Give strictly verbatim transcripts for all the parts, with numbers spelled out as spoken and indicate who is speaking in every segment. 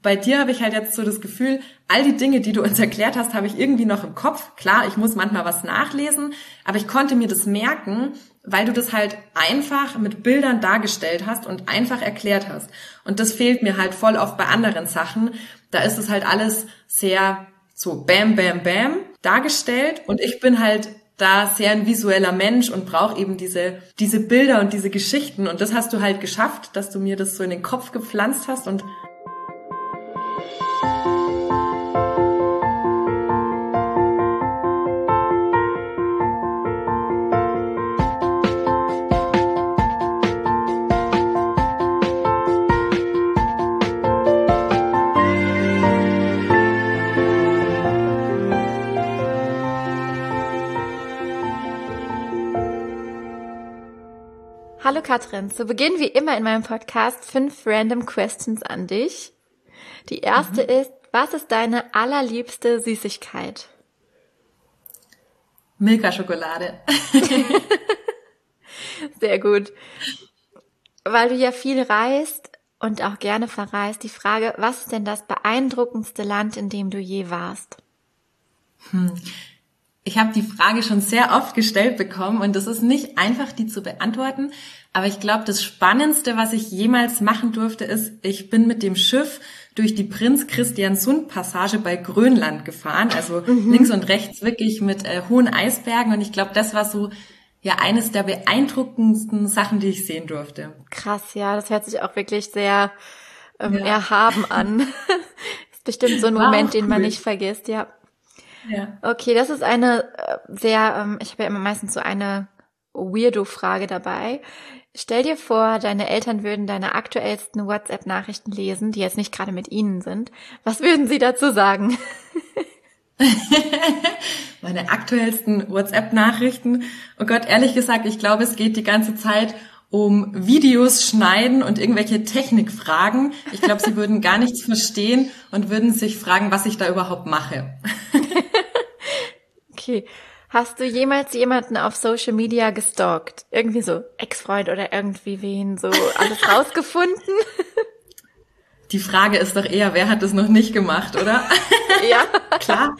Speaker 1: Bei dir habe ich halt jetzt so das Gefühl, all die Dinge, die du uns erklärt hast, habe ich irgendwie noch im Kopf. Klar, ich muss manchmal was nachlesen, aber ich konnte mir das merken, weil du das halt einfach mit Bildern dargestellt hast und einfach erklärt hast. Und das fehlt mir halt voll oft bei anderen Sachen. Da ist es halt alles sehr so bam, bam, bam dargestellt und ich bin halt da sehr ein visueller Mensch und brauche eben diese diese Bilder und diese Geschichten. Und das hast du halt geschafft, dass du mir das so in den Kopf gepflanzt hast und
Speaker 2: Hallo Katrin, zu Beginn wie immer in meinem Podcast fünf Random Questions an dich. Die erste mhm. ist, was ist deine allerliebste Süßigkeit?
Speaker 1: Milka-Schokolade.
Speaker 2: Sehr gut. Weil du ja viel reist und auch gerne verreist, die Frage, was ist denn das beeindruckendste Land, in dem du je warst?
Speaker 1: Hm. Ich habe die Frage schon sehr oft gestellt bekommen und es ist nicht einfach, die zu beantworten. Aber ich glaube, das Spannendste, was ich jemals machen durfte, ist, ich bin mit dem Schiff durch die Prinz-Christian-Sund-Passage bei Grönland gefahren. Also mhm. links und rechts wirklich mit äh, hohen Eisbergen. Und ich glaube, das war so ja eines der beeindruckendsten Sachen, die ich sehen durfte.
Speaker 2: Krass, ja, das hört sich auch wirklich sehr ähm, ja. erhaben an. Ist bestimmt so ein war Moment, den cool. man nicht vergisst, ja.
Speaker 1: Ja.
Speaker 2: Okay, das ist eine äh, sehr, ähm, ich habe ja immer meistens so eine Weirdo-Frage dabei. Stell dir vor, deine Eltern würden deine aktuellsten WhatsApp-Nachrichten lesen, die jetzt nicht gerade mit ihnen sind. Was würden sie dazu sagen?
Speaker 1: Meine aktuellsten WhatsApp-Nachrichten? Oh Gott, ehrlich gesagt, ich glaube, es geht die ganze Zeit um Videos schneiden und irgendwelche Technikfragen. Ich glaube, sie würden gar nichts verstehen und würden sich fragen, was ich da überhaupt mache.
Speaker 2: Okay. Hast du jemals jemanden auf Social Media gestalkt? Irgendwie so Ex-Freund oder irgendwie wen so alles rausgefunden?
Speaker 1: Die Frage ist doch eher, wer hat das noch nicht gemacht, oder?
Speaker 2: Ja.
Speaker 1: Klar.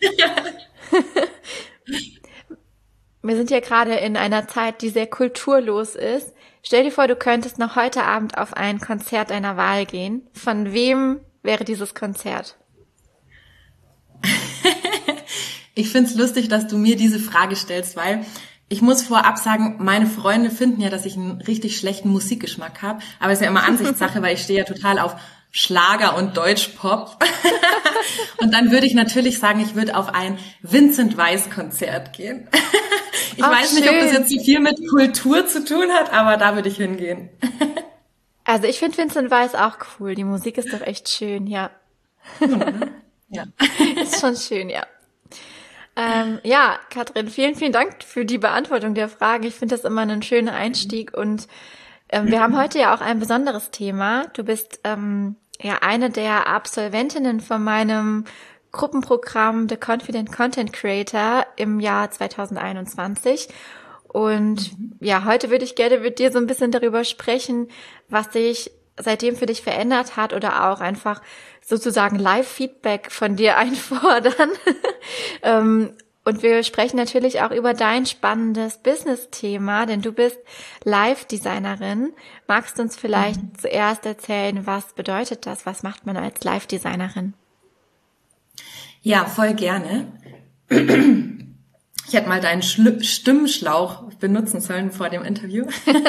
Speaker 2: Wir sind ja gerade in einer Zeit, die sehr kulturlos ist. Stell dir vor, du könntest noch heute Abend auf ein Konzert deiner Wahl gehen. Von wem wäre dieses Konzert?
Speaker 1: Ich find's lustig, dass du mir diese Frage stellst, weil ich muss vorab sagen, meine Freunde finden ja, dass ich einen richtig schlechten Musikgeschmack habe. Aber es ist ja immer Ansichtssache, weil ich stehe ja total auf Schlager und Deutschpop. Und dann würde ich natürlich sagen, ich würde auf ein Vincent Weiss Konzert gehen. Ich Ach, weiß nicht, schön. Ob das jetzt so viel mit Kultur zu tun hat, aber da würde ich hingehen.
Speaker 2: Also ich finde Vincent Weiss auch cool. Die Musik ist doch echt schön, ja.
Speaker 1: Ja.
Speaker 2: Ist schon schön, ja. Ähm, ja, Katrin, vielen, vielen Dank für die Beantwortung der Frage. Ich finde das immer einen schönen Einstieg und ähm, wir haben heute ja auch ein besonderes Thema. Du bist ähm, ja eine der Absolventinnen von meinem Gruppenprogramm The Confident Content Creator im Jahr zwanzig einundzwanzig. Und mhm. ja, heute würde ich gerne mit dir so ein bisschen darüber sprechen, was sich seitdem für dich verändert hat oder auch einfach sozusagen Live-Feedback von dir einfordern. Und wir sprechen natürlich auch über dein spannendes Business-Thema, denn du bist Live-Designerin. Magst du uns vielleicht mhm. zuerst erzählen, was bedeutet das? Was macht man als Live-Designerin?
Speaker 1: Ja, voll gerne. Ich hätte mal deinen Schlu- Stimmschlauch benutzen sollen vor dem Interview.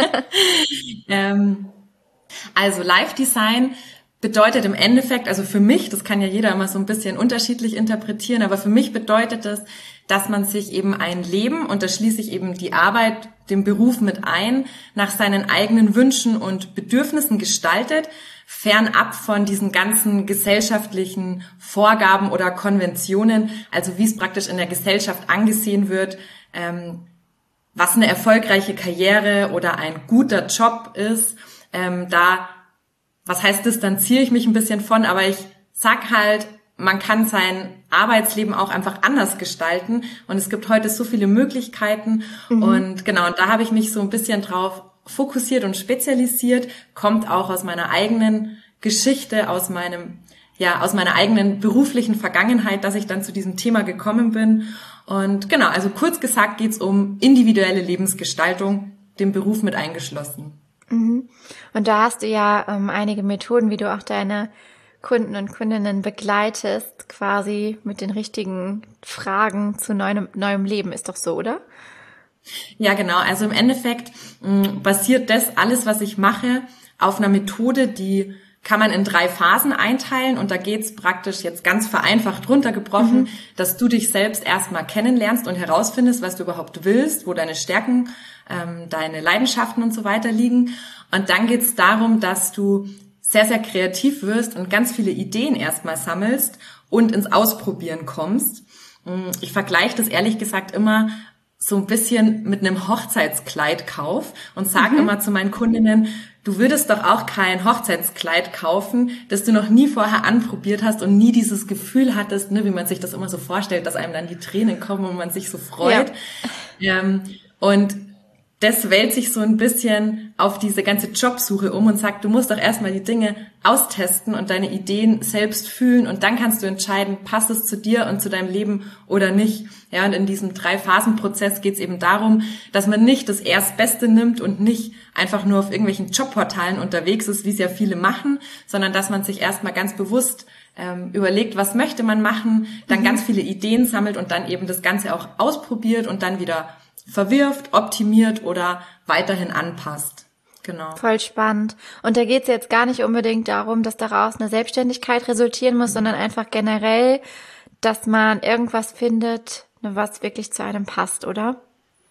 Speaker 1: ähm, also Live-Design bedeutet im Endeffekt, also für mich, das kann ja jeder immer so ein bisschen unterschiedlich interpretieren, aber für mich bedeutet das, dass man sich eben ein Leben, und da schließe ich eben die Arbeit, den Beruf mit ein, nach seinen eigenen Wünschen und Bedürfnissen gestaltet, fernab von diesen ganzen gesellschaftlichen Vorgaben oder Konventionen, also wie es praktisch in der Gesellschaft angesehen wird, ähm, was eine erfolgreiche Karriere oder ein guter Job ist, ähm, da Was heißt, distanziere ich mich ein bisschen von, aber ich sag halt, man kann sein Arbeitsleben auch einfach anders gestalten und es gibt heute so viele Möglichkeiten mhm. und genau, und da habe ich mich so ein bisschen drauf fokussiert und spezialisiert, kommt auch aus meiner eigenen Geschichte, aus meinem ja aus meiner eigenen beruflichen Vergangenheit, dass ich dann zu diesem Thema gekommen bin. Und genau, also kurz gesagt geht's um individuelle Lebensgestaltung, den Beruf mit eingeschlossen.
Speaker 2: Mhm. Und da hast du ja ähm, einige Methoden, wie du auch deine Kunden und Kundinnen begleitest, quasi mit den richtigen Fragen zu neuem, neuem Leben. Ist doch so, oder?
Speaker 1: Ja, genau. Also im Endeffekt mh, basiert das alles, was ich mache, auf einer Methode, die kann man in drei Phasen einteilen. Und da geht's praktisch jetzt ganz vereinfacht runtergebrochen, mhm. dass du dich selbst erstmal kennenlernst und herausfindest, was du überhaupt willst, wo deine Stärken, ähm, deine Leidenschaften und so weiter liegen. Und dann geht's darum, dass du sehr, sehr kreativ wirst und ganz viele Ideen erstmal sammelst und ins Ausprobieren kommst. Ich vergleiche das ehrlich gesagt immer so ein bisschen mit einem Hochzeitskleidkauf und sage mhm. immer zu meinen Kundinnen, du würdest doch auch kein Hochzeitskleid kaufen, das du noch nie vorher anprobiert hast und nie dieses Gefühl hattest, ne, wie man sich das immer so vorstellt, dass einem dann die Tränen kommen und man sich so freut. Ja. Ähm, und das wälzt sich so ein bisschen auf diese ganze Jobsuche um und sagt, du musst doch erstmal die Dinge austesten und deine Ideen selbst fühlen und dann kannst du entscheiden, passt es zu dir und zu deinem Leben oder nicht. Ja, und in diesem Drei-Phasen-Prozess geht es eben darum, dass man nicht das Erstbeste nimmt und nicht einfach nur auf irgendwelchen Jobportalen unterwegs ist, wie es ja viele machen, sondern dass man sich erstmal ganz bewusst ähm, überlegt, was möchte man machen, dann mhm. ganz viele Ideen sammelt und dann eben das Ganze auch ausprobiert und dann wieder verwirft, optimiert oder weiterhin anpasst. Genau.
Speaker 2: Voll spannend. Und da geht es jetzt gar nicht unbedingt darum, dass daraus eine Selbstständigkeit resultieren muss, sondern einfach generell, dass man irgendwas findet, was wirklich zu einem passt, oder?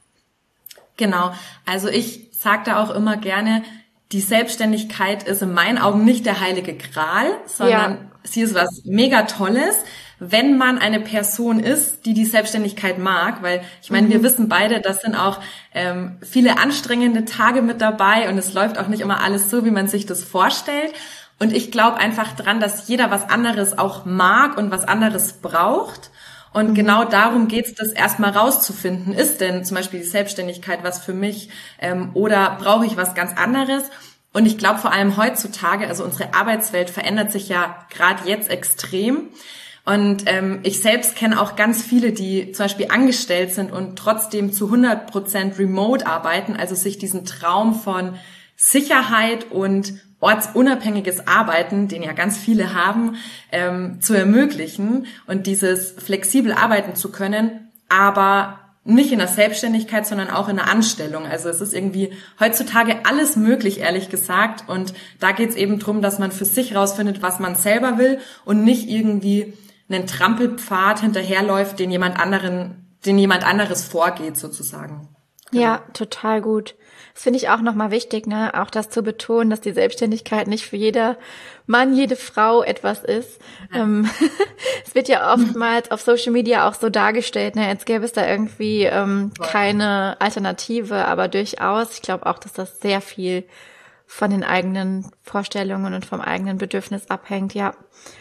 Speaker 1: Genau. Also ich sage da auch immer gerne, die Selbstständigkeit ist in meinen Augen nicht der heilige Gral, sondern ja. sie ist was mega Tolles, wenn man eine Person ist, die die Selbstständigkeit mag, weil ich meine, mhm. wir wissen beide, das sind auch ähm, viele anstrengende Tage mit dabei und es läuft auch nicht immer alles so, wie man sich das vorstellt. Und ich glaube einfach dran, dass jeder was anderes auch mag und was anderes braucht. Und mhm. genau darum geht's, das erstmal rauszufinden. Ist denn zum Beispiel die Selbstständigkeit was für mich ähm, oder brauche ich was ganz anderes? Und ich glaube vor allem heutzutage, also unsere Arbeitswelt verändert sich ja gerade jetzt extrem. Und ähm, ich selbst kenne auch ganz viele, die zum Beispiel angestellt sind und trotzdem zu hundert Prozent remote arbeiten, also sich diesen Traum von Sicherheit und ortsunabhängiges Arbeiten, den ja ganz viele haben, ähm, zu ermöglichen und dieses flexibel arbeiten zu können, aber nicht in der Selbstständigkeit, sondern auch in der Anstellung. Also es ist irgendwie heutzutage alles möglich, ehrlich gesagt. Und da geht es eben drum, dass man für sich rausfindet, was man selber will und nicht irgendwie einen Trampelpfad hinterherläuft, den jemand anderen, den jemand anderes vorgeht, sozusagen.
Speaker 2: Genau. Ja, total gut. Das finde ich auch nochmal wichtig, ne, auch das zu betonen, dass die Selbstständigkeit nicht für jeder Mann, jede Frau etwas ist. Ja. Ähm, es wird ja oftmals auf Social Media auch so dargestellt, ne, als gäbe es da irgendwie ähm, keine Alternative, aber durchaus, ich glaube auch, dass das sehr viel von den eigenen Vorstellungen und vom eigenen Bedürfnis abhängt, ja.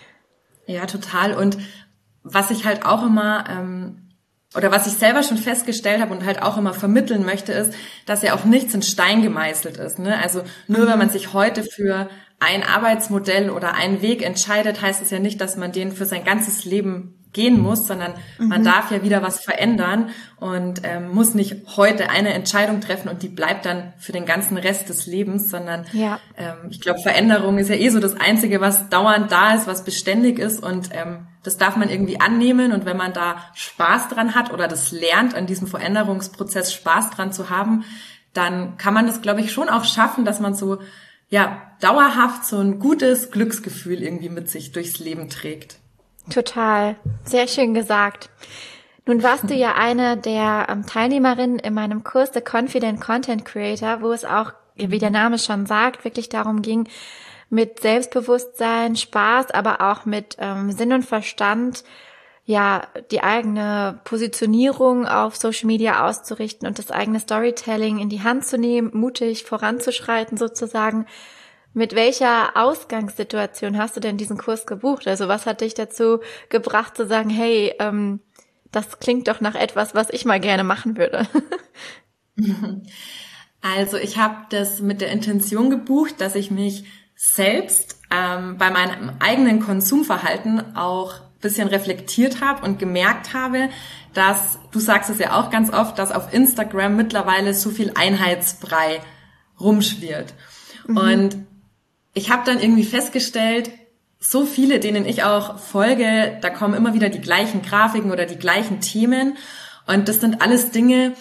Speaker 1: Ja, total. Und was ich halt auch immer, ähm, oder was ich selber schon festgestellt habe und halt auch immer vermitteln möchte, ist, dass ja auch nichts in Stein gemeißelt ist. Ne? Also nur wenn man sich heute für ein Arbeitsmodell oder einen Weg entscheidet, heißt es ja nicht, dass man den für sein ganzes Leben gehen muss, sondern mhm. man darf ja wieder was verändern und ähm, muss nicht heute eine Entscheidung treffen und die bleibt dann für den ganzen Rest des Lebens, sondern ja. ähm, ich glaube, Veränderung ist ja eh so das Einzige, was dauernd da ist, was beständig ist und ähm, das darf man irgendwie annehmen und wenn man da Spaß dran hat oder das lernt, an diesem Veränderungsprozess Spaß dran zu haben, dann kann man das, glaube ich, schon auch schaffen, dass man so ja dauerhaft so ein gutes Glücksgefühl irgendwie mit sich durchs Leben trägt.
Speaker 2: Total. Sehr schön gesagt. Nun warst du ja eine der ähm, Teilnehmerinnen in meinem Kurs The Confident Content Creator, wo es auch, wie der Name schon sagt, wirklich darum ging, mit Selbstbewusstsein, Spaß, aber auch mit ähm, Sinn und Verstand, ja, die eigene Positionierung auf Social Media auszurichten und das eigene Storytelling in die Hand zu nehmen, mutig voranzuschreiten sozusagen. Mit welcher Ausgangssituation hast du denn diesen Kurs gebucht? Also was hat dich dazu gebracht zu sagen, hey, ähm, das klingt doch nach etwas, was ich mal gerne machen würde?
Speaker 1: Also ich habe das mit der Intention gebucht, dass ich mich selbst ähm, bei meinem eigenen Konsumverhalten auch ein bisschen reflektiert habe und gemerkt habe, dass, du sagst es ja auch ganz oft, dass auf Instagram mittlerweile so viel Einheitsbrei rumschwirrt. Mhm. Und ich habe dann irgendwie festgestellt, so viele, denen ich auch folge, da kommen immer wieder die gleichen Grafiken oder die gleichen Themen. Und das sind alles Dinge,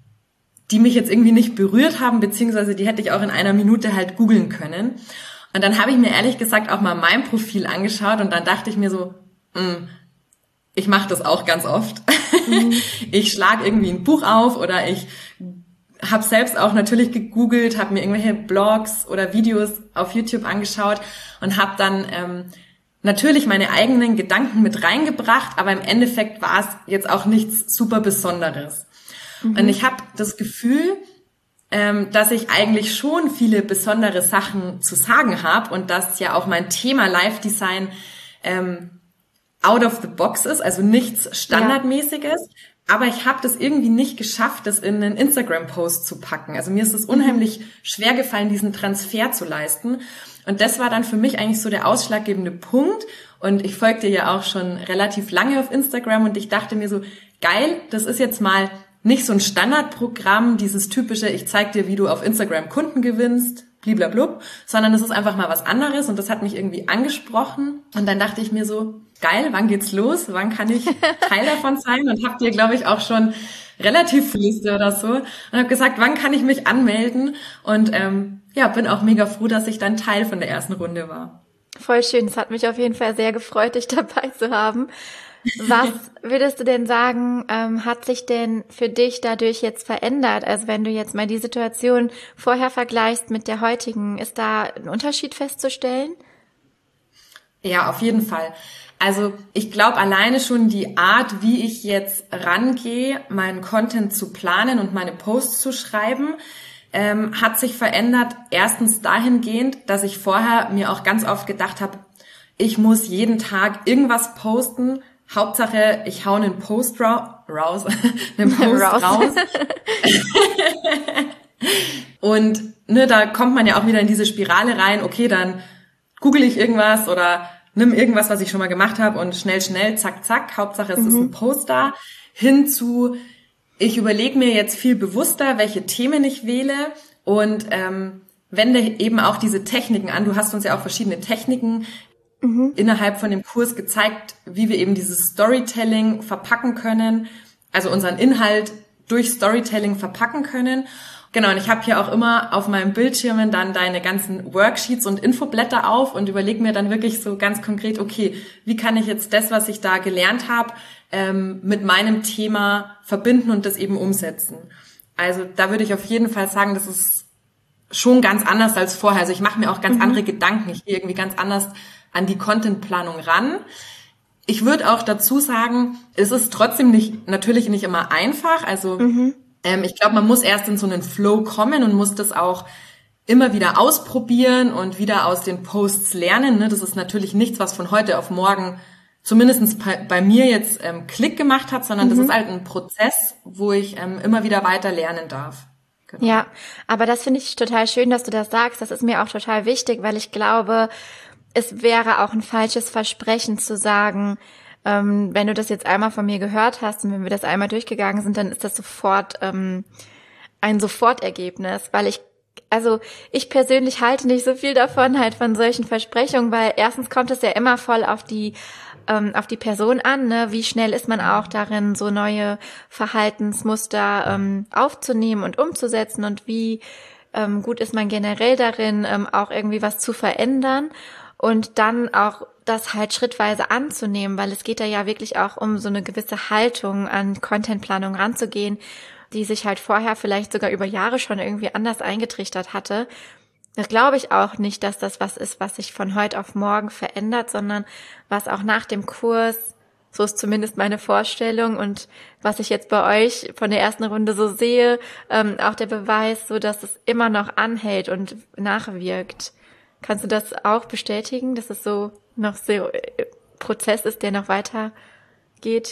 Speaker 1: die mich jetzt irgendwie nicht berührt haben, beziehungsweise die hätte ich auch in einer Minute halt googeln können. Und dann habe ich mir ehrlich gesagt auch mal mein Profil angeschaut und dann dachte ich mir so, mh, ich mache das auch ganz oft. Mhm. Ich schlage irgendwie ein Buch auf oder ich habe selbst auch natürlich gegoogelt, habe mir irgendwelche Blogs oder Videos auf YouTube angeschaut und habe dann ähm, natürlich meine eigenen Gedanken mit reingebracht, aber im Endeffekt war es jetzt auch nichts super Besonderes. Mhm. Und ich habe das Gefühl, ähm, dass ich eigentlich schon viele besondere Sachen zu sagen habe und dass ja auch mein Thema Life Design ähm, out of the box ist, also nichts Standardmäßiges. Ja. Aber ich habe das irgendwie nicht geschafft, das in einen Instagram-Post zu packen. Also mir ist es unheimlich schwer gefallen, diesen Transfer zu leisten. Und das war dann für mich eigentlich so der ausschlaggebende Punkt. Und ich folgte ja auch schon relativ lange auf Instagram und ich dachte mir so, geil, das ist jetzt mal nicht so ein Standardprogramm, dieses typische, ich zeig dir, wie du auf Instagram Kunden gewinnst, bliblablub, sondern es ist einfach mal was anderes und das hat mich irgendwie angesprochen. Und dann dachte ich mir so, geil, wann geht's los? Wann kann ich Teil davon sein? Und hab dir, glaube ich, auch schon relativ Liste oder so. Und habe gesagt, wann kann ich mich anmelden? Und ähm, ja, bin auch mega froh, dass ich dann Teil von der ersten Runde war.
Speaker 2: Voll schön. Es hat mich auf jeden Fall sehr gefreut, dich dabei zu haben. Was würdest du denn sagen, ähm, hat sich denn für dich dadurch jetzt verändert? Also wenn du jetzt mal die Situation vorher vergleichst mit der heutigen, ist da ein Unterschied festzustellen?
Speaker 1: Ja, auf jeden Fall. Also ich glaube alleine schon die Art, wie ich jetzt rangehe, meinen Content zu planen und meine Posts zu schreiben, ähm, hat sich verändert. Erstens dahingehend, dass ich vorher mir auch ganz oft gedacht habe, ich muss jeden Tag irgendwas posten. Hauptsache, ich hau einen Post ra- raus, einen Post raus. raus. Und ne, da kommt man ja auch wieder in diese Spirale rein. Okay, dann google ich irgendwas oder nimm irgendwas, was ich schon mal gemacht habe und schnell, schnell, zack, zack. Hauptsache, es mhm. ist ein Post da. Hinzu, ich überlege mir jetzt viel bewusster, welche Themen ich wähle und ähm, wende eben auch diese Techniken an. Du hast uns ja auch verschiedene Techniken Mhm. innerhalb von dem Kurs gezeigt, wie wir eben dieses Storytelling verpacken können, also unseren Inhalt durch Storytelling verpacken können. Genau, und ich habe hier auch immer auf meinen Bildschirmen dann deine ganzen Worksheets und Infoblätter auf und überlege mir dann wirklich so ganz konkret, okay, wie kann ich jetzt das, was ich da gelernt habe, ähm, mit meinem Thema verbinden und das eben umsetzen. Also da würde ich auf jeden Fall sagen, das ist schon ganz anders als vorher. Also ich mache mir auch ganz mhm. andere Gedanken. Ich gehe irgendwie ganz anders an die Contentplanung ran. Ich würde auch dazu sagen, es ist trotzdem nicht, natürlich nicht immer einfach. Also mhm. ähm, ich glaube, man muss erst in so einen Flow kommen und muss das auch immer wieder ausprobieren und wieder aus den Posts lernen. Ne? Das ist natürlich nichts, was von heute auf morgen zumindest bei, bei mir jetzt ähm, Klick gemacht hat, sondern mhm. das ist halt ein Prozess, wo ich ähm, immer wieder weiter lernen darf.
Speaker 2: Genau. Ja, aber das finde ich total schön, dass du das sagst. Das ist mir auch total wichtig, weil ich glaube, es wäre auch ein falsches Versprechen zu sagen, ähm, wenn du das jetzt einmal von mir gehört hast und wenn wir das einmal durchgegangen sind, dann ist das sofort ähm, ein Sofortergebnis, weil ich, also ich persönlich halte nicht so viel davon, halt von solchen Versprechungen, weil erstens kommt es ja immer voll auf die ähm, auf die Person an, ne? Wie schnell ist man auch darin, so neue Verhaltensmuster ähm, aufzunehmen und umzusetzen und wie ähm, gut ist man generell darin, ähm, auch irgendwie was zu verändern. Und dann auch das halt schrittweise anzunehmen, weil es geht da ja wirklich auch um so eine gewisse Haltung an Contentplanung ranzugehen, die sich halt vorher vielleicht sogar über Jahre schon irgendwie anders eingetrichtert hatte. Das glaube ich auch nicht, dass das was ist, was sich von heute auf morgen verändert, sondern was auch nach dem Kurs, so ist zumindest meine Vorstellung und was ich jetzt bei euch von der ersten Runde so sehe, ähm, auch der Beweis, so dass es immer noch anhält und nachwirkt. Kannst du das auch bestätigen, dass es so noch so ein Prozess ist, der noch weiter geht?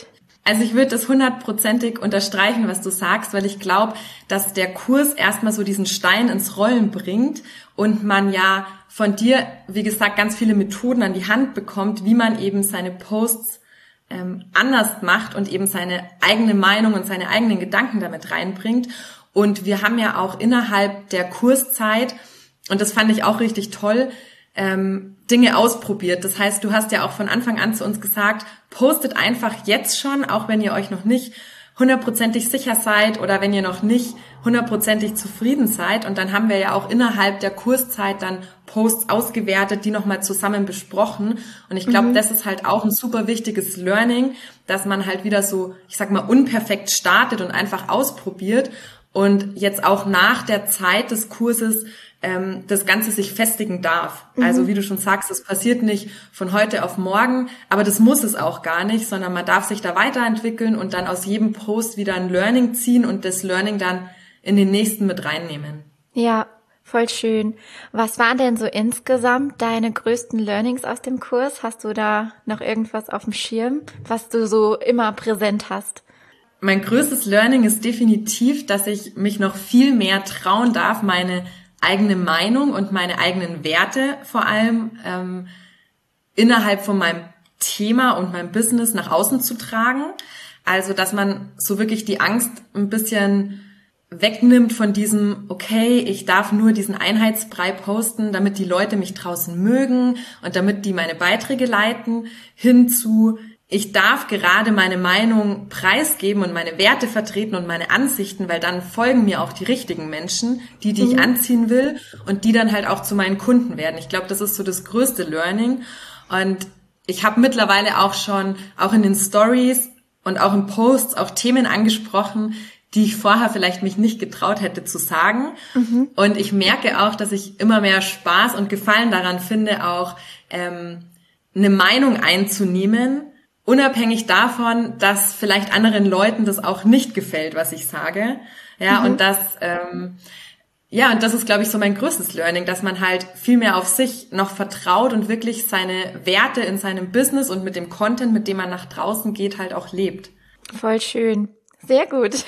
Speaker 1: Also ich würde das hundertprozentig unterstreichen, was du sagst, weil ich glaube, dass der Kurs erstmal so diesen Stein ins Rollen bringt und man ja von dir, wie gesagt, ganz viele Methoden an die Hand bekommt, wie man eben seine Posts ähm, anders macht und eben seine eigene Meinung und seine eigenen Gedanken damit reinbringt. Und wir haben ja auch innerhalb der Kurszeit, und das fand ich auch richtig toll, ähm, Dinge ausprobiert. Das heißt, du hast ja auch von Anfang an zu uns gesagt, postet einfach jetzt schon, auch wenn ihr euch noch nicht hundertprozentig sicher seid oder wenn ihr noch nicht hundertprozentig zufrieden seid. Und dann haben wir ja auch innerhalb der Kurszeit dann Posts ausgewertet, die nochmal zusammen besprochen. Und ich glaube, mhm. das ist halt auch ein super wichtiges Learning, dass man halt wieder so, ich sag mal, unperfekt startet und einfach ausprobiert und jetzt auch nach der Zeit des Kurses das Ganze sich festigen darf. Mhm. Also wie du schon sagst, es passiert nicht von heute auf morgen, aber das muss es auch gar nicht, sondern man darf sich da weiterentwickeln und dann aus jedem Post wieder ein Learning ziehen und das Learning dann in den nächsten mit reinnehmen.
Speaker 2: Ja, voll schön. Was waren denn so insgesamt deine größten Learnings aus dem Kurs? Hast du da noch irgendwas auf dem Schirm, was du so immer präsent hast?
Speaker 1: Mein größtes Learning ist definitiv, dass ich mich noch viel mehr trauen darf, meine eigene Meinung und meine eigenen Werte vor allem ähm, innerhalb von meinem Thema und meinem Business nach außen zu tragen. Also, dass man so wirklich die Angst ein bisschen wegnimmt von diesem, okay, ich darf nur diesen Einheitsbrei posten, damit die Leute mich draußen mögen und damit die meine Beiträge leiten, hin zu, ich darf gerade meine Meinung preisgeben und meine Werte vertreten und meine Ansichten, weil dann folgen mir auch die richtigen Menschen, die, die ich anziehen will und die dann halt auch zu meinen Kunden werden. Ich glaube, das ist so das größte Learning. Und ich habe mittlerweile auch schon, auch in den Stories und auch in Posts, auch Themen angesprochen, die ich vorher vielleicht mich nicht getraut hätte zu sagen. Mhm. Und ich merke auch, dass ich immer mehr Spaß und Gefallen daran finde, auch ähm, eine Meinung einzunehmen, unabhängig davon, dass vielleicht anderen Leuten das auch nicht gefällt, was ich sage. Ja, mhm. und das, ähm, ja, und das ist, glaube ich, so mein größtes Learning, dass man halt viel mehr auf sich noch vertraut und wirklich seine Werte in seinem Business und mit dem Content, mit dem man nach draußen geht, halt auch lebt.
Speaker 2: Voll schön. Sehr gut.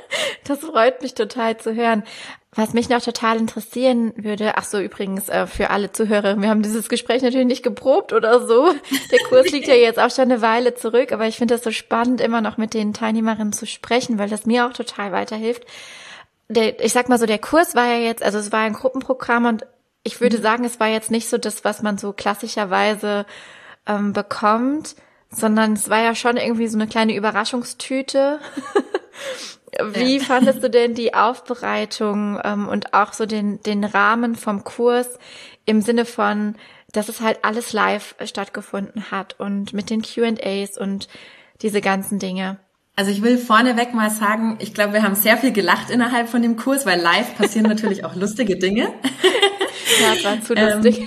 Speaker 2: Das freut mich total zu hören. Was mich noch total interessieren würde, ach so, übrigens äh, für alle Zuhörer, wir haben dieses Gespräch natürlich nicht geprobt oder so. Der Kurs liegt ja jetzt auch schon eine Weile zurück, aber ich finde das so spannend, immer noch mit den Teilnehmerinnen zu sprechen, weil das mir auch total weiterhilft. Der, ich sag mal so, der Kurs war ja jetzt, also es war ein Gruppenprogramm und ich würde sagen, es war jetzt nicht so das, was man so klassischerweise ähm, bekommt, sondern es war ja schon irgendwie so eine kleine Überraschungstüte. Wie ja. fandest du denn die Aufbereitung ähm, und auch so den den Rahmen vom Kurs im Sinne von, dass es halt alles live stattgefunden hat und mit den Q and A's und diese ganzen Dinge?
Speaker 1: Also ich will vorneweg mal sagen, ich glaube, wir haben sehr viel gelacht innerhalb von dem Kurs, weil live passieren natürlich auch lustige Dinge.
Speaker 2: Ja, es war zu lustig.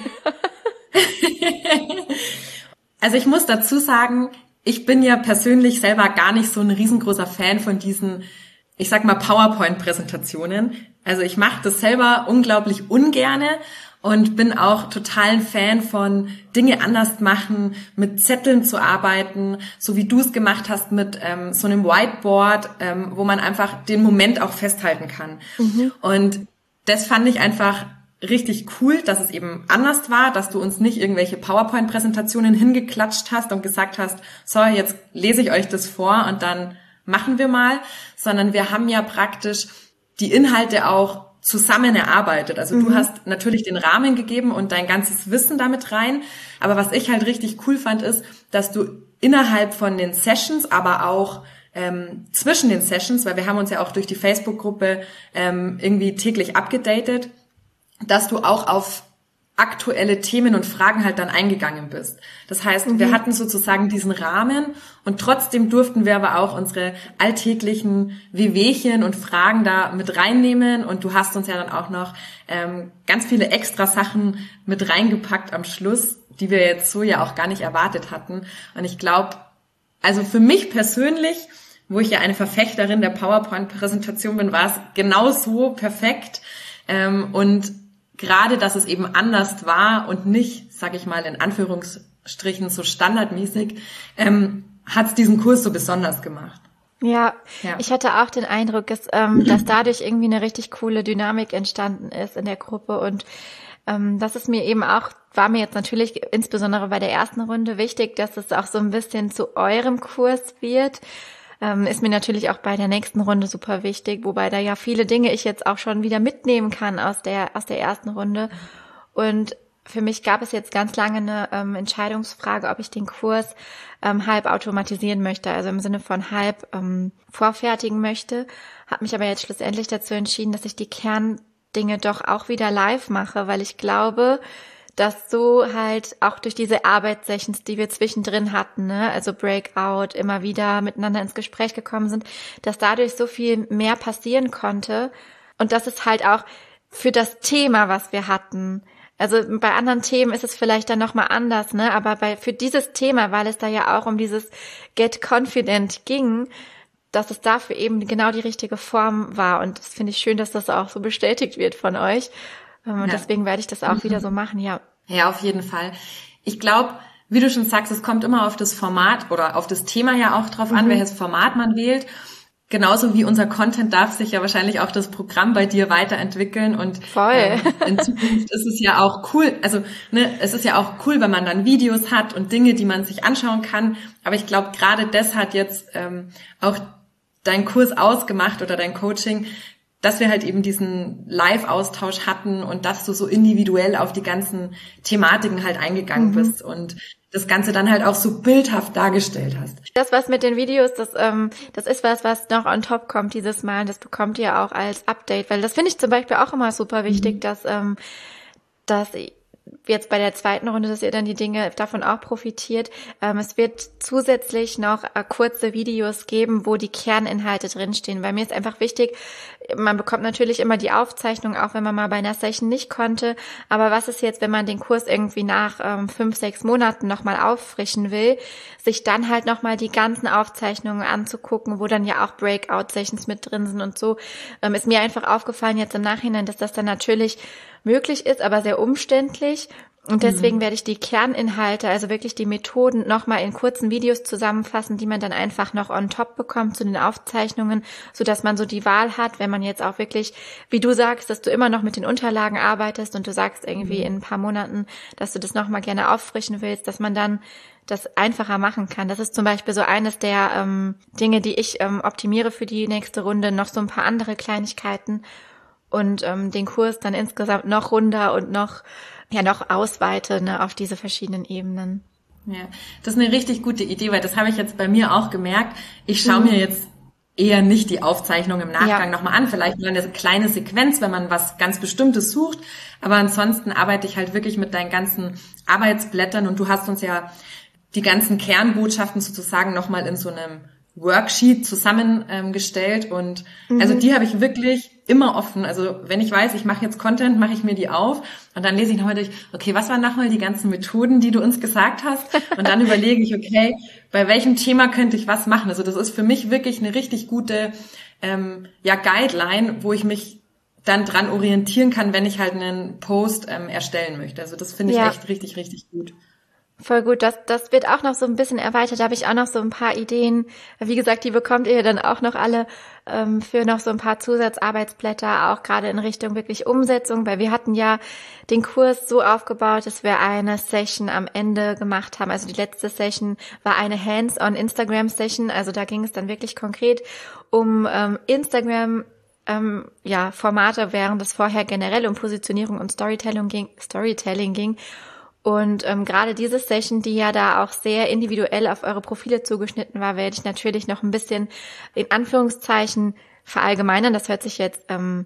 Speaker 1: Also ich muss dazu sagen, ich bin ja persönlich selber gar nicht so ein riesengroßer Fan von diesen, ich sag mal, PowerPoint-Präsentationen. Also ich mache das selber unglaublich ungerne und bin auch total ein Fan von Dinge anders machen, mit Zetteln zu arbeiten, so wie du es gemacht hast mit ähm, so einem Whiteboard, ähm, wo man einfach den Moment auch festhalten kann. Mhm. Und das fand ich einfach richtig cool, dass es eben anders war, dass du uns nicht irgendwelche PowerPoint-Präsentationen hingeklatscht hast und gesagt hast, so, jetzt lese ich euch das vor und dann machen wir mal, sondern wir haben ja praktisch die Inhalte auch zusammen erarbeitet. Also mhm. du hast natürlich den Rahmen gegeben und dein ganzes Wissen damit rein, aber was ich halt richtig cool fand, ist, dass du innerhalb von den Sessions, aber auch ähm, zwischen den Sessions, weil wir haben uns ja auch durch die Facebook-Gruppe ähm, irgendwie täglich abgedatet, dass du auch auf aktuelle Themen und Fragen halt dann eingegangen bist. Das heißt, mhm. wir hatten sozusagen diesen Rahmen und trotzdem durften wir aber auch unsere alltäglichen Wehwehchen und Fragen da mit reinnehmen und du hast uns ja dann auch noch ähm, ganz viele extra Sachen mit reingepackt am Schluss, die wir jetzt so ja auch gar nicht erwartet hatten. Und ich glaube, also für mich persönlich, wo ich ja eine Verfechterin der PowerPoint-Präsentation bin, war es genau so perfekt ähm, und gerade, dass es eben anders war und nicht, sag ich mal, in Anführungsstrichen so standardmäßig, ähm, hat's diesen Kurs so besonders gemacht.
Speaker 2: Ja, ja, ich hatte auch den Eindruck, dass, ähm, dass dadurch irgendwie eine richtig coole Dynamik entstanden ist in der Gruppe und ähm, das ist mir eben auch, war mir jetzt natürlich insbesondere bei der ersten Runde wichtig, dass es auch so ein bisschen zu eurem Kurs wird. Ähm, ist mir natürlich auch bei der nächsten Runde super wichtig, wobei da ja viele Dinge ich jetzt auch schon wieder mitnehmen kann aus der aus der ersten Runde. Und für mich gab es jetzt ganz lange eine ähm, Entscheidungsfrage, ob ich den Kurs ähm, halb automatisieren möchte, also im Sinne von halb ähm, vorfertigen möchte. Habe mich aber jetzt schlussendlich dazu entschieden, dass ich die Kerndinge doch auch wieder live mache, weil ich glaube, dass so halt auch durch diese Arbeitssessions, die wir zwischendrin hatten, ne, also Breakout, immer wieder miteinander ins Gespräch gekommen sind, dass dadurch so viel mehr passieren konnte und dass es halt auch für das Thema, was wir hatten, also bei anderen Themen ist es vielleicht dann nochmal anders, ne? Aber bei für dieses Thema, weil es da ja auch um dieses Get Confident ging, dass es dafür eben genau die richtige Form war. Und das finde ich schön, dass das auch so bestätigt wird von euch. Und ja. Deswegen werde ich das auch mhm. wieder so machen, ja.
Speaker 1: Ja, auf jeden Fall. Ich glaube, wie du schon sagst, es kommt immer auf das Format oder auf das Thema ja auch drauf mhm. an, welches Format man wählt. Genauso wie unser Content darf sich ja wahrscheinlich auch das Programm bei dir weiterentwickeln und
Speaker 2: Voll.
Speaker 1: Ähm, in Zukunft ist es ja auch cool, also ne, es ist ja auch cool, wenn man dann Videos hat und Dinge, die man sich anschauen kann, aber ich glaube, gerade das hat jetzt ähm, auch dein Kurs ausgemacht oder dein Coaching, dass wir halt eben diesen Live-Austausch hatten und dass du so individuell auf die ganzen Thematiken halt eingegangen mhm. bist und das Ganze dann halt auch so bildhaft dargestellt hast.
Speaker 2: Das, was mit den Videos, das ähm, das ist was, was noch on top kommt dieses Mal. Das bekommt ihr auch als Update, weil das finde ich zum Beispiel auch immer super wichtig, mhm. dass ähm, dass jetzt bei der zweiten Runde, dass ihr dann die Dinge davon auch profitiert. Ähm, es wird zusätzlich noch äh, kurze Videos geben, wo die Kerninhalte drinstehen, weil mir ist einfach wichtig, man bekommt natürlich immer die Aufzeichnung, auch wenn man mal bei einer Session nicht konnte, aber was ist jetzt, wenn man den Kurs irgendwie nach ähm, fünf, sechs Monaten nochmal auffrischen will, sich dann halt nochmal die ganzen Aufzeichnungen anzugucken, wo dann ja auch Breakout-Sessions mit drin sind und so, ähm, ist mir einfach aufgefallen jetzt im Nachhinein, dass das dann natürlich möglich ist, aber sehr umständlich. Und deswegen mhm. werde ich die Kerninhalte, also wirklich die Methoden, nochmal in kurzen Videos zusammenfassen, die man dann einfach noch on top bekommt zu den Aufzeichnungen, sodass man so die Wahl hat, wenn man jetzt auch wirklich, wie du sagst, dass du immer noch mit den Unterlagen arbeitest und du sagst irgendwie mhm. in ein paar Monaten, dass du das nochmal gerne auffrischen willst, dass man dann das einfacher machen kann. Das ist zum Beispiel so eines der ähm, Dinge, die ich ähm, optimiere für die nächste Runde, noch so ein paar andere Kleinigkeiten. Und ähm, den Kurs dann insgesamt noch runder und noch ja noch ausweite, ne, auf diese verschiedenen Ebenen.
Speaker 1: Ja, das ist eine richtig gute Idee, weil das habe ich jetzt bei mir auch gemerkt. Ich schaue mhm. mir jetzt eher nicht die Aufzeichnung im Nachgang ja. nochmal an, vielleicht nur eine kleine Sequenz, wenn man was ganz Bestimmtes sucht. Aber ansonsten arbeite ich halt wirklich mit deinen ganzen Arbeitsblättern und du hast uns ja die ganzen Kernbotschaften sozusagen nochmal in so einem Worksheet zusammengestellt ähm, und mhm. also die habe ich wirklich immer offen. Also wenn ich weiß, ich mache jetzt Content, mache ich mir die auf und dann lese ich nochmal durch, okay, was waren nochmal die ganzen Methoden, die du uns gesagt hast? Und dann überlege ich, okay, bei welchem Thema könnte ich was machen? Also das ist für mich wirklich eine richtig gute ähm, ja Guideline, wo ich mich dann dran orientieren kann, wenn ich halt einen Post ähm, erstellen möchte. Also das finde ich ja. echt richtig, richtig gut.
Speaker 2: Voll gut, das das wird auch noch so ein bisschen erweitert, da habe ich auch noch so ein paar Ideen. Wie gesagt, die bekommt ihr dann auch noch alle ähm, für noch so ein paar Zusatzarbeitsblätter, auch gerade in Richtung wirklich Umsetzung, weil wir hatten ja den Kurs so aufgebaut, dass wir eine Session am Ende gemacht haben. Also die letzte Session war eine Hands-on-Instagram-Session, also da ging es dann wirklich konkret um ähm, Instagram ähm, ja Formate, während es vorher generell um Positionierung und Storytelling ging, Storytelling ging. Und ähm, gerade diese Session, die ja da auch sehr individuell auf eure Profile zugeschnitten war, werde ich natürlich noch ein bisschen in Anführungszeichen verallgemeinern. Das hört sich jetzt, ähm,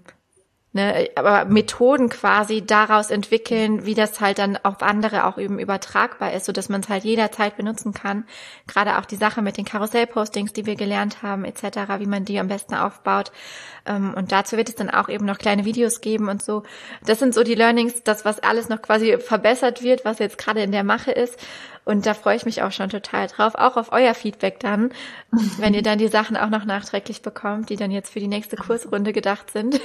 Speaker 2: ne, aber Methoden quasi daraus entwickeln, wie das halt dann auf andere auch eben übertragbar ist, sodass man es halt jederzeit benutzen kann. Gerade auch die Sache mit den Karussell-Postings, die wir gelernt haben, et cetera, wie man die am besten aufbaut. Und dazu wird es dann auch eben noch kleine Videos geben und so. Das sind so die Learnings, das, was alles noch quasi verbessert wird, was jetzt gerade in der Mache ist. Und da freue ich mich auch schon total drauf, auch auf euer Feedback dann, wenn ihr dann die Sachen auch noch nachträglich bekommt, die dann jetzt für die nächste Kursrunde gedacht sind.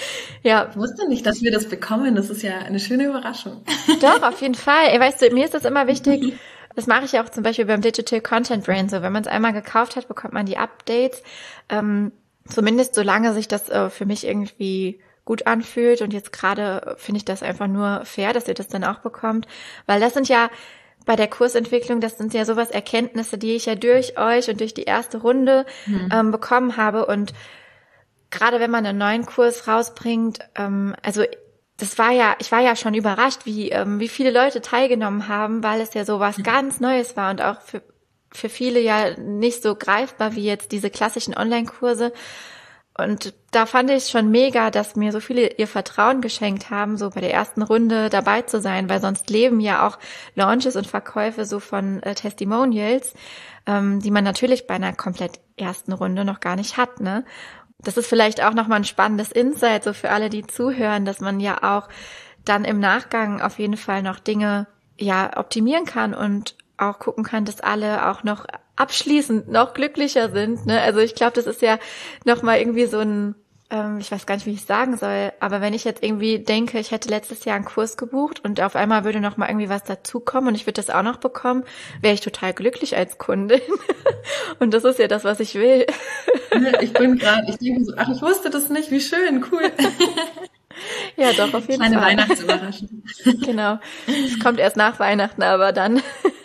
Speaker 2: Ja.
Speaker 1: Ich wusste nicht, dass wir das bekommen. Das ist ja eine schöne Überraschung.
Speaker 2: Doch, auf jeden Fall. Ey, weißt du, mir ist das immer wichtig, das mache ich ja auch zum Beispiel beim Digital Content Brain so. Wenn man es einmal gekauft hat, bekommt man die Updates. Ähm, zumindest solange sich das äh, für mich irgendwie gut anfühlt. Und jetzt gerade finde ich das einfach nur fair, dass ihr das dann auch bekommt. Weil das sind ja bei der Kursentwicklung, das sind ja sowas Erkenntnisse, die ich ja durch euch und durch die erste Runde mhm. ähm, bekommen habe. Und gerade wenn man einen neuen Kurs rausbringt, ähm, also das war ja, ich war ja schon überrascht, wie ähm, wie viele Leute teilgenommen haben, weil es ja so was ganz Neues war und auch für für viele ja nicht so greifbar wie jetzt diese klassischen Online-Kurse. Und da fand ich es schon mega, dass mir so viele ihr Vertrauen geschenkt haben, so bei der ersten Runde dabei zu sein, weil sonst leben ja auch Launches und Verkäufe so von äh, Testimonials, ähm, die man natürlich bei einer komplett ersten Runde noch gar nicht hat, ne? Das ist vielleicht auch nochmal ein spannendes Insight, so für alle, die zuhören, dass man ja auch dann im Nachgang auf jeden Fall noch Dinge ja optimieren kann und auch gucken kann, dass alle auch noch abschließend noch glücklicher sind, ne? Also ich glaube, das ist ja nochmal irgendwie so ein, ähm, ich weiß gar nicht, wie ich sagen soll, aber wenn ich jetzt irgendwie denke, ich hätte letztes Jahr einen Kurs gebucht und auf einmal würde nochmal irgendwie was dazukommen und ich würde das auch noch bekommen, wäre ich total glücklich als Kundin. Und das ist ja das, was ich will.
Speaker 1: Ich bin gerade, ich denke so, ach, ich wusste das nicht, wie schön, cool.
Speaker 2: Ja, doch, auf jeden
Speaker 1: Kleine
Speaker 2: Fall.
Speaker 1: Kleine Weihnachtsüberraschung.
Speaker 2: Genau. Es kommt erst nach Weihnachten, aber dann.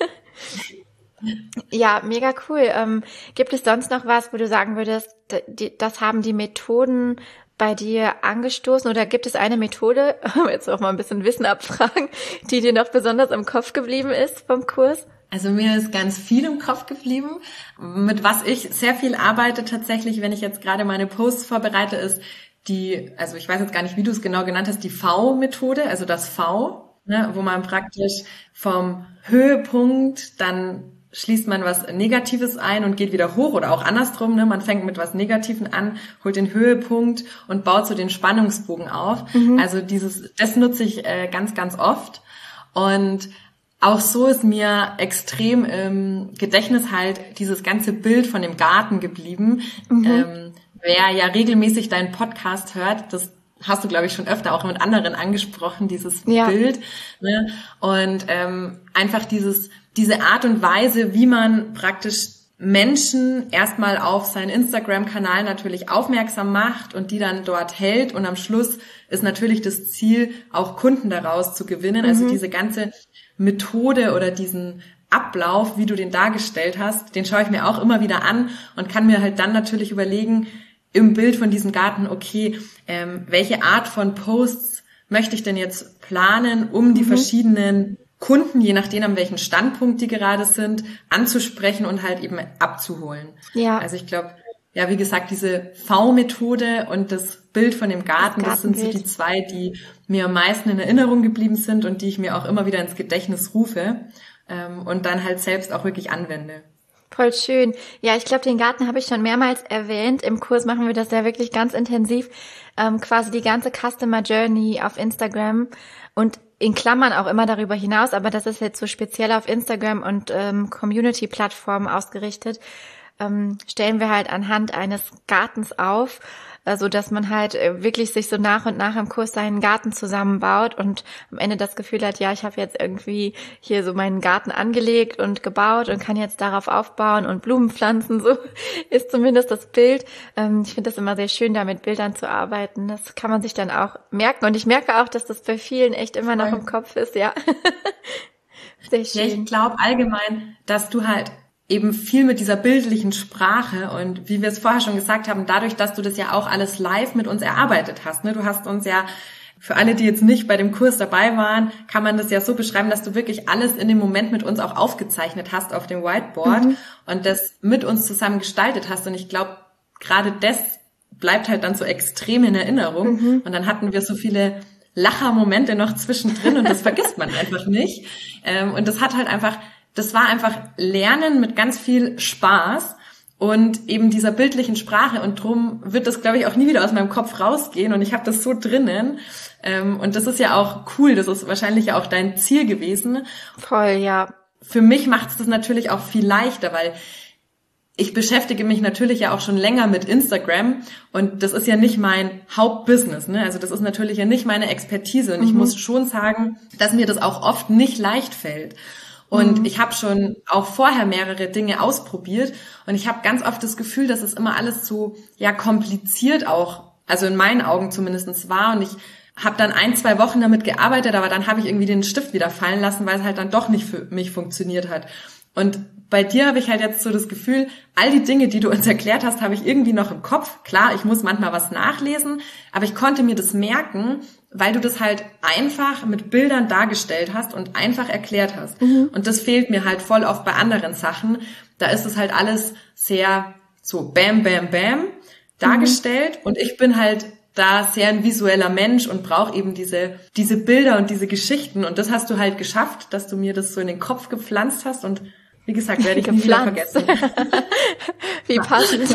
Speaker 2: Ja, mega cool. Ähm, gibt es sonst noch was, wo du sagen würdest, die, das haben die Methoden bei dir angestoßen, oder gibt es eine Methode, jetzt auch mal ein bisschen Wissen abfragen, die dir noch besonders im Kopf geblieben ist vom Kurs?
Speaker 1: Also mir ist ganz viel im Kopf geblieben. Mit was ich sehr viel arbeite tatsächlich, wenn ich jetzt gerade meine Posts vorbereite, ist die, also ich weiß jetzt gar nicht, wie du es genau genannt hast, die V-Methode, also das V, ne, wo man praktisch vom Höhepunkt dann schließt man was Negatives ein und geht wieder hoch oder auch andersrum, ne? Man fängt mit was Negativen an, holt den Höhepunkt und baut so den Spannungsbogen auf. Mhm. Also dieses, das nutze ich äh, ganz, ganz oft. Und auch so ist mir extrem im Gedächtnis halt dieses ganze Bild von dem Garten geblieben. Mhm. Ähm, wer ja regelmäßig deinen Podcast hört, das hast du, glaube ich, schon öfter auch mit anderen angesprochen, dieses ja. Bild. Ne? Und ähm, einfach dieses diese Art und Weise, wie man praktisch Menschen erstmal auf seinen Instagram-Kanal natürlich aufmerksam macht und die dann dort hält. Und am Schluss ist natürlich das Ziel, auch Kunden daraus zu gewinnen. Mhm. Also diese ganze Methode oder diesen Ablauf, wie du den dargestellt hast, den schaue ich mir auch immer wieder an und kann mir halt dann natürlich überlegen, im Bild von diesem Garten, okay, ähm, welche Art von Posts möchte ich denn jetzt planen, um die mhm. verschiedenen Kunden, je nachdem, an welchem Standpunkt die gerade sind, anzusprechen und halt eben abzuholen. Ja. Also ich glaube, ja, wie gesagt, diese V-Methode und das Bild von dem Garten, das, das sind so die zwei, die mir am meisten in Erinnerung geblieben sind und die ich mir auch immer wieder ins Gedächtnis rufe ähm, und dann halt selbst auch wirklich anwende.
Speaker 2: Voll schön. Ja, ich glaube, den Garten habe ich schon mehrmals erwähnt. Im Kurs machen wir das ja wirklich ganz intensiv, ähm, quasi die ganze Customer Journey auf Instagram und in Klammern auch immer darüber hinaus, aber das ist jetzt so speziell auf Instagram und ähm, Community-Plattformen ausgerichtet, ähm, stellen wir halt anhand eines Gartens auf, äh, so dass man halt äh, wirklich sich so nach und nach im Kurs seinen Garten zusammenbaut und am Ende das Gefühl hat, ja, ich habe jetzt irgendwie hier so meinen Garten angelegt und gebaut und kann jetzt darauf aufbauen und Blumen pflanzen, so ist zumindest das Bild. Ähm, ich finde das immer sehr schön, da mit Bildern zu arbeiten. Das kann man sich dann auch merken und ich merke auch, dass das bei vielen echt immer noch im Kopf ist, ja. Sehr schön.
Speaker 1: Ja, ich glaube allgemein, dass du halt eben viel mit dieser bildlichen Sprache und wie wir es vorher schon gesagt haben, dadurch, dass du das ja auch alles live mit uns erarbeitet hast, ne? Du hast uns ja, für alle, die jetzt nicht bei dem Kurs dabei waren, kann man das ja so beschreiben, dass du wirklich alles in dem Moment mit uns auch aufgezeichnet hast auf dem Whiteboard mhm. und das mit uns zusammen gestaltet hast. Und ich glaube, gerade das bleibt halt dann so extrem in Erinnerung. Mhm. Und dann hatten wir so viele Lachermomente noch zwischendrin und das vergisst man einfach nicht. Und das hat halt einfach Das war einfach Lernen mit ganz viel Spaß und eben dieser bildlichen Sprache. Und drum wird das, glaube ich, auch nie wieder aus meinem Kopf rausgehen. Und ich habe das so drinnen. Und das ist ja auch cool. Das ist wahrscheinlich ja auch dein Ziel gewesen.
Speaker 2: Voll, ja.
Speaker 1: Für mich macht es das natürlich auch viel leichter, weil ich beschäftige mich natürlich ja auch schon länger mit Instagram. Und das ist ja nicht mein Hauptbusiness, ne? Also das ist natürlich ja nicht meine Expertise. Und mhm. ich muss schon sagen, dass mir das auch oft nicht leicht fällt. Und
Speaker 2: Mhm.
Speaker 1: ich habe schon auch vorher mehrere Dinge ausprobiert und ich habe ganz oft das Gefühl, dass es immer alles so ja kompliziert auch, also in meinen Augen zumindest war. Und ich habe dann ein, zwei Wochen damit gearbeitet, aber dann habe ich irgendwie den Stift wieder fallen lassen, weil es halt dann doch nicht für mich funktioniert hat. Und bei dir habe ich halt jetzt so das Gefühl, all die Dinge, die du uns erklärt hast, habe ich irgendwie noch im Kopf. Klar, ich muss manchmal was nachlesen, aber ich konnte mir das merken, weil du das halt einfach mit Bildern dargestellt hast und einfach erklärt hast. Mhm. Und das fehlt mir halt voll oft bei anderen Sachen. Da ist es halt alles sehr so bam, bam, bam dargestellt. Mhm. Und ich bin halt da sehr ein visueller Mensch und brauche eben diese diese Bilder und diese Geschichten. Und das hast du halt geschafft, dass du mir das so in den Kopf gepflanzt hast. Und wie gesagt, werde ich nie wieder vergessen.
Speaker 2: Wie passend.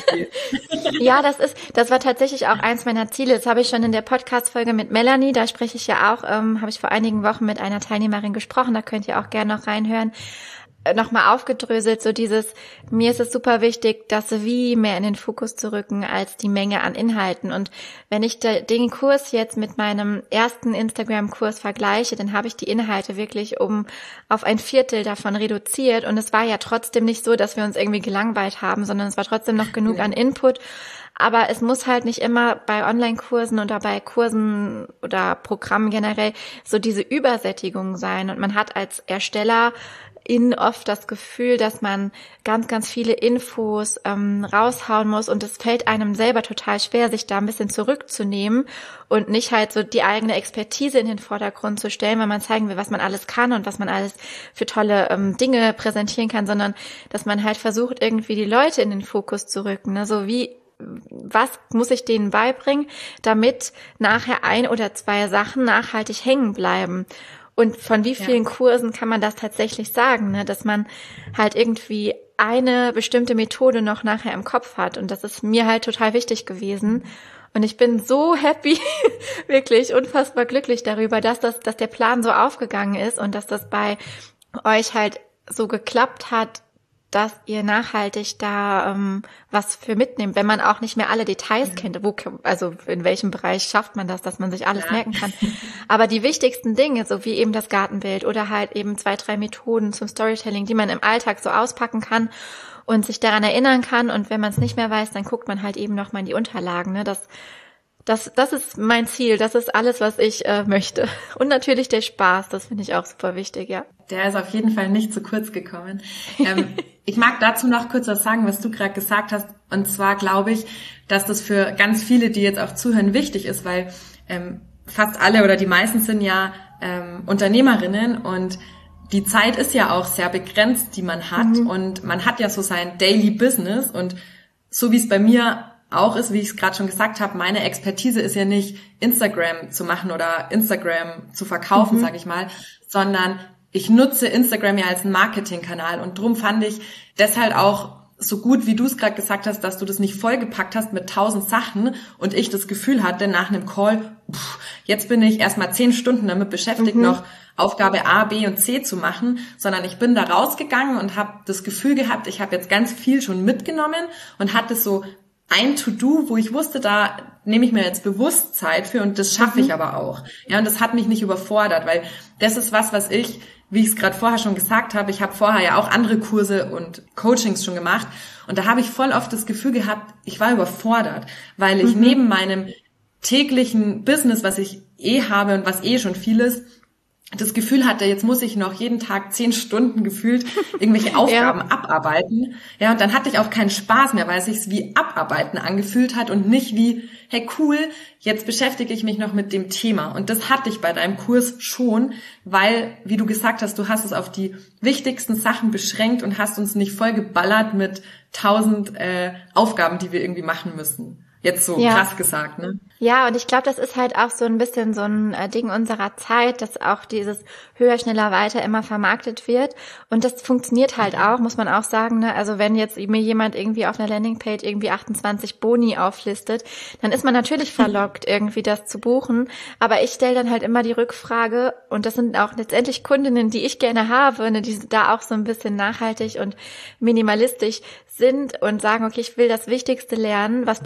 Speaker 2: Ja, das ist, das war tatsächlich auch eins meiner Ziele. Das habe ich schon in der Podcast-Folge mit Melanie, da spreche ich ja auch, ähm, habe ich vor einigen Wochen mit einer Teilnehmerin gesprochen, da könnt ihr auch gerne noch reinhören. Nochmal aufgedröselt, so dieses, mir ist es super wichtig, das Wie mehr in den Fokus zu rücken als die Menge an Inhalten. Und wenn ich da, den Kurs jetzt mit meinem ersten Instagram-Kurs vergleiche, dann habe ich die Inhalte wirklich um auf ein Viertel davon reduziert. Und es war ja trotzdem nicht so, dass wir uns irgendwie gelangweilt haben, sondern es war trotzdem noch genug ja. an Input. Aber es muss halt nicht immer bei Online-Kursen oder bei Kursen oder Programmen generell so diese Übersättigung sein. Und man hat als Ersteller in oft das Gefühl, dass man ganz, ganz viele Infos ähm, raushauen muss und es fällt einem selber total schwer, sich da ein bisschen zurückzunehmen und nicht halt so die eigene Expertise in den Vordergrund zu stellen, weil man zeigen will, was man alles kann und was man alles für tolle ähm, Dinge präsentieren kann, sondern dass man halt versucht, irgendwie die Leute in den Fokus zu rücken. Ne? So wie, was muss ich denen beibringen, damit nachher ein oder zwei Sachen nachhaltig hängen bleiben. Und von wie vielen ja. Kursen kann man das tatsächlich sagen, ne? Dass man halt irgendwie eine bestimmte Methode noch nachher im Kopf hat. Und das ist mir halt total wichtig gewesen. Und ich bin so happy, wirklich unfassbar glücklich darüber, dass das, dass der Plan so aufgegangen ist und dass das bei euch halt so geklappt hat, dass ihr nachhaltig da ähm, was für mitnehmt, wenn man auch nicht mehr alle Details mhm. kennt. Wo, also in welchem Bereich schafft man das, dass man sich alles ja. merken kann. Aber die wichtigsten Dinge, so wie eben das Gartenbild oder halt eben zwei, drei Methoden zum Storytelling, die man im Alltag so auspacken kann und sich daran erinnern kann. Und wenn man es nicht mehr weiß, dann guckt man halt eben nochmal in die Unterlagen. Ne? Das, das, das ist mein Ziel. Das ist alles, was ich äh, möchte. Und natürlich der Spaß, das finde ich auch super wichtig, ja.
Speaker 1: Der ist auf jeden Fall nicht zu kurz gekommen. Ähm, ich mag dazu noch kurz was sagen, was du gerade gesagt hast. Und zwar glaube ich, dass das für ganz viele, die jetzt auch zuhören, wichtig ist, weil ähm, fast alle oder die meisten sind ja ähm, Unternehmerinnen und die Zeit ist ja auch sehr begrenzt, die man hat. Mhm. Und man hat ja so sein Daily Business. Und so wie es bei mir auch ist, wie ich es gerade schon gesagt habe, meine Expertise ist ja nicht Instagram zu machen oder Instagram zu verkaufen, mhm. sage ich mal, sondern ich nutze Instagram ja als einen Marketingkanal und drum fand ich deshalb auch so gut, wie du es gerade gesagt hast, dass du das nicht vollgepackt hast mit tausend Sachen und ich das Gefühl hatte nach einem Call, pff, jetzt bin ich erstmal zehn Stunden damit beschäftigt, mhm. noch Aufgabe A, B und C zu machen, sondern ich bin da rausgegangen und habe das Gefühl gehabt, ich habe jetzt ganz viel schon mitgenommen und hatte so ein To-Do, wo ich wusste, da nehme ich mir jetzt bewusst Zeit für und das schaffe ich mhm. aber auch. Ja, und das hat mich nicht überfordert, weil das ist was, was ich, wie ich es gerade vorher schon gesagt habe, ich habe vorher ja auch andere Kurse und Coachings schon gemacht und da habe ich voll oft das Gefühl gehabt, ich war überfordert, weil ich mhm. neben meinem täglichen Business, was ich eh habe und was eh schon viel ist, das Gefühl hatte, jetzt muss ich noch jeden Tag zehn Stunden gefühlt irgendwelche Aufgaben ja. abarbeiten. Ja, und dann hatte ich auch keinen Spaß mehr, weil es sich wie Abarbeiten angefühlt hat und nicht wie, hey cool, jetzt beschäftige ich mich noch mit dem Thema. Und das hatte ich bei deinem Kurs schon, weil, wie du gesagt hast, du hast es auf die wichtigsten Sachen beschränkt und hast uns nicht voll geballert mit tausend äh, Aufgaben, die wir irgendwie machen müssen. Jetzt so ja. krass gesagt, ne?
Speaker 2: Ja, und ich glaube, das ist halt auch so ein bisschen so ein Ding unserer Zeit, dass auch dieses höher, schneller, weiter immer vermarktet wird. Und das funktioniert halt auch, muss man auch sagen, ne? Also wenn jetzt mir jemand irgendwie auf einer Landingpage irgendwie achtundzwanzig Boni auflistet, dann ist man natürlich verlockt, irgendwie das zu buchen. Aber ich stelle dann halt immer die Rückfrage, und das sind auch letztendlich Kundinnen, die ich gerne habe, ne, die da auch so ein bisschen nachhaltig und minimalistisch sind und sagen, okay, ich will das Wichtigste lernen, was bringen mir diese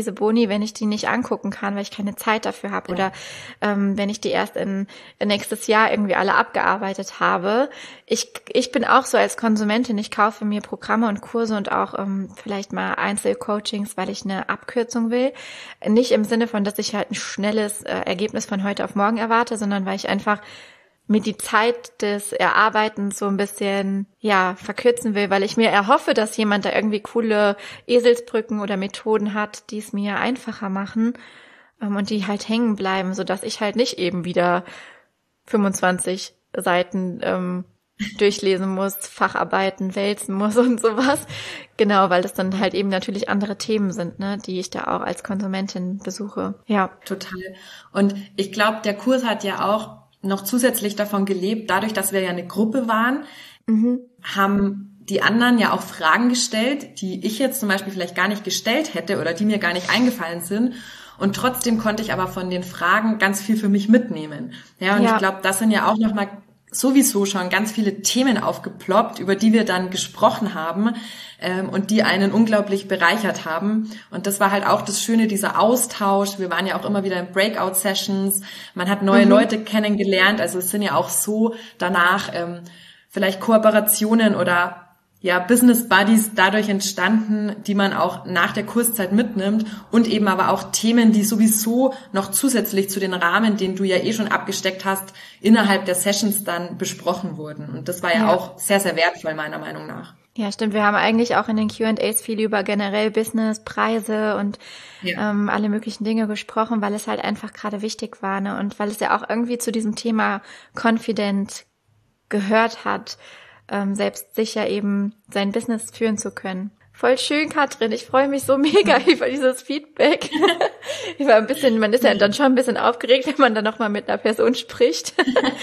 Speaker 2: diese Boni, wenn ich die nicht angucken kann, weil ich keine Zeit dafür habe, ja. oder ähm, wenn ich die erst in, in nächstes Jahr irgendwie alle abgearbeitet habe. Ich ich bin auch so als Konsumentin, ich kaufe mir Programme und Kurse und auch ähm, vielleicht mal Einzelcoachings, weil ich eine Abkürzung will. Nicht im Sinne von, dass ich halt ein schnelles äh, Ergebnis von heute auf morgen erwarte, sondern weil ich einfach mir die Zeit des Erarbeitens so ein bisschen, ja, verkürzen will, weil ich mir erhoffe, dass jemand da irgendwie coole Eselsbrücken oder Methoden hat, die es mir einfacher machen ähm, und die halt hängen bleiben, sodass ich halt nicht eben wieder fünfundzwanzig Seiten ähm, durchlesen muss, Facharbeiten wälzen muss und sowas. Genau, weil das dann halt eben natürlich andere Themen sind, ne, die ich da auch als Konsumentin besuche. Ja.
Speaker 1: Total. Und ich glaube, der Kurs hat ja auch noch zusätzlich davon gelebt, dadurch, dass wir ja eine Gruppe waren, mhm. haben die anderen ja auch Fragen gestellt, die ich jetzt zum Beispiel vielleicht gar nicht gestellt hätte oder die mir gar nicht eingefallen sind. Und trotzdem konnte ich aber von den Fragen ganz viel für mich mitnehmen. Ja, und ja. ich glaube, das sind ja auch nochmal sowieso schon ganz viele Themen aufgeploppt, über die wir dann gesprochen haben ähm, und die einen unglaublich bereichert haben. Und das war halt auch das Schöne, dieser Austausch. Wir waren ja auch immer wieder in Breakout-Sessions. Man hat neue mhm. Leute kennengelernt. Also es sind ja auch so danach ähm, vielleicht Kooperationen oder ja, Business Buddies dadurch entstanden, die man auch nach der Kurszeit mitnimmt und eben aber auch Themen, die sowieso noch zusätzlich zu den Rahmen, den du ja eh schon abgesteckt hast, innerhalb der Sessions dann besprochen wurden. Und das war ja, ja. auch sehr, sehr wertvoll, meiner Meinung nach.
Speaker 2: Ja, stimmt. Wir haben eigentlich auch in den Q and A's viel über generell Business, Preise und ja. ähm, alle möglichen Dinge gesprochen, weil es halt einfach gerade wichtig war, ne? Und weil es ja auch irgendwie zu diesem Thema Confident gehört hat, Ähm, selbstsicher eben sein Business führen zu können. Voll schön, Katrin. Ich freue mich so mega über dieses Feedback. Ich war ein bisschen, man ist ja dann schon ein bisschen aufgeregt, wenn man dann nochmal mit einer Person spricht.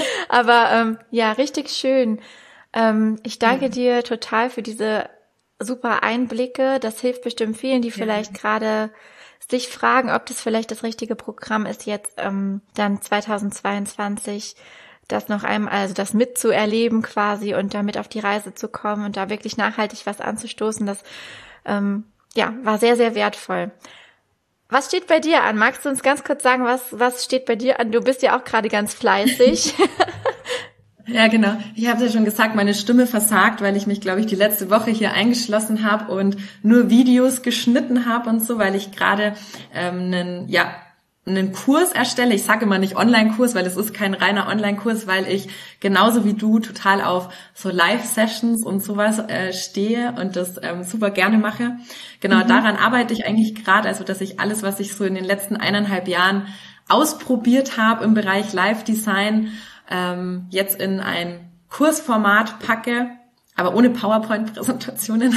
Speaker 2: Aber ähm, ja, richtig schön. Ähm, ich danke ja. dir total für diese super Einblicke. Das hilft bestimmt vielen, die ja. vielleicht gerade sich fragen, ob das vielleicht das richtige Programm ist, jetzt ähm, dann zweitausendzweiundzwanzig das noch einmal, also das mitzuerleben quasi und damit auf die Reise zu kommen und da wirklich nachhaltig was anzustoßen, das ähm, ja war sehr, sehr wertvoll. Was steht bei dir an? Magst du uns ganz kurz sagen, was was steht bei dir an? Du bist ja auch gerade ganz fleißig.
Speaker 1: Ja, genau. Ich habe ja schon gesagt, meine Stimme versagt, weil ich mich, glaube ich, die letzte Woche hier eingeschlossen habe und nur Videos geschnitten habe und so, weil ich gerade ähm, einen, ja, einen Kurs erstelle. Ich sage immer nicht Online-Kurs, weil es ist kein reiner Online-Kurs, weil ich genauso wie du total auf so Live-Sessions und sowas äh, stehe und das ähm, super gerne mache. Genau, mhm. daran arbeite ich eigentlich gerade, also dass ich alles, was ich so in den letzten eineinhalb Jahren ausprobiert habe im Bereich Live-Design, ähm, jetzt in ein Kursformat packe, aber ohne PowerPoint-Präsentationen.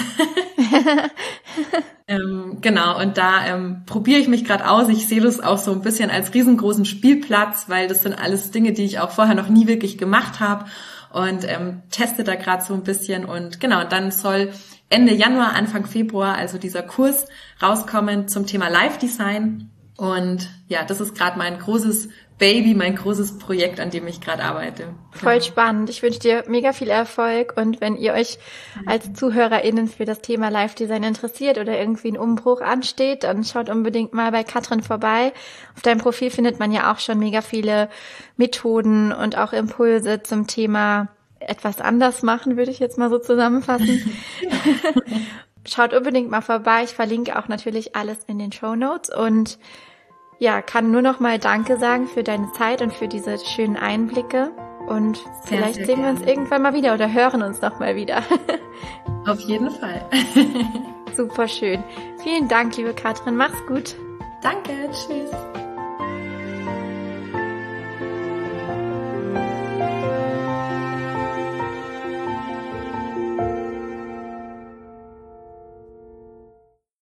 Speaker 1: ähm, genau, und da ähm, probiere ich mich gerade aus. Ich sehe das auch so ein bisschen als riesengroßen Spielplatz, weil das sind alles Dinge, die ich auch vorher noch nie wirklich gemacht habe und ähm, teste da gerade so ein bisschen. Und genau, dann soll Ende Januar, Anfang Februar also dieser Kurs rauskommen zum Thema Live-Design. Und ja, das ist gerade mein großes Baby, mein großes Projekt, an dem ich gerade arbeite.
Speaker 2: Voll ja. spannend. Ich wünsche dir mega viel Erfolg und wenn ihr euch als ZuhörerInnen für das Thema Live-Design interessiert oder irgendwie ein Umbruch ansteht, dann schaut unbedingt mal bei Katrin vorbei. Auf deinem Profil findet man ja auch schon mega viele Methoden und auch Impulse zum Thema etwas anders machen, würde ich jetzt mal so zusammenfassen. Schaut unbedingt mal vorbei. Ich verlinke auch natürlich alles in den Shownotes und ja, kann nur noch mal Danke sagen für deine Zeit und für diese schönen Einblicke. Und sehr, vielleicht sehr sehen gerne. Wir uns irgendwann mal wieder oder hören uns noch mal wieder.
Speaker 1: Auf jeden Fall.
Speaker 2: Super schön. Vielen Dank, liebe Katrin. Mach's gut.
Speaker 1: Danke. Tschüss.